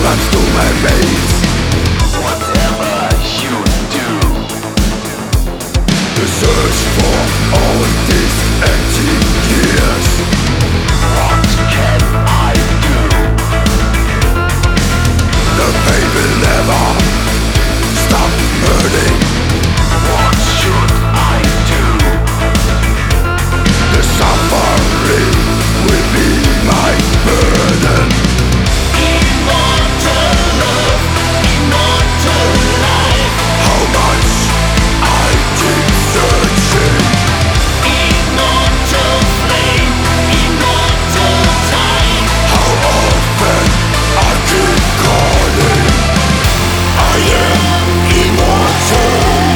runs through my veins. Whatever you do, The search for all these empty years. what can I do? The pain will never stop hurting. What should I do? The suffering will be my burden. Immortal love, immortal life, How much I keep searching. immortal flame, immortal time. How often I keep calling. I am immortal.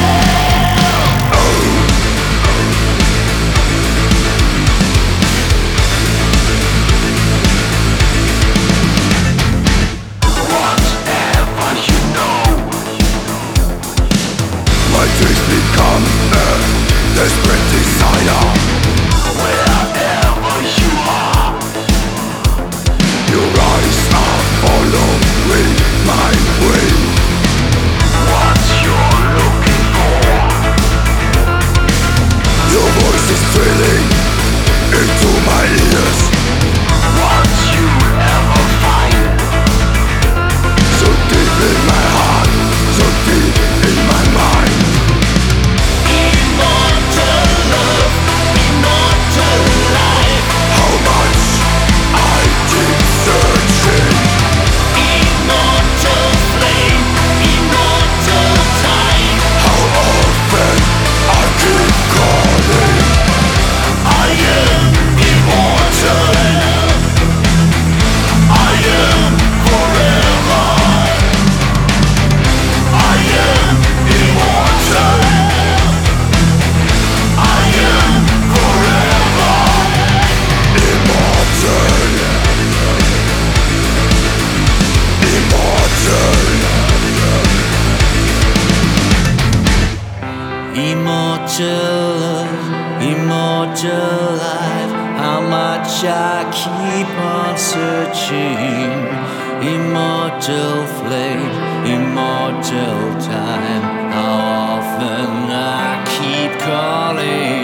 Whatever you know, My dreams become a desperate desire. wherever you are, Your eyes are following my way. what you're looking for, Your voice is thrilling into my ears. what you ever find, So deep in my heart, so deep in my mind. immortal love, immortal life, How much I keep searching. immortal flame, immortal time. How often I keep calling. I am immortal. I am forever. I am immortal. I am forever. Immortal. Immortal love, immortal life. How much I keep on searching. Immortal flame, immortal time. How often I keep calling.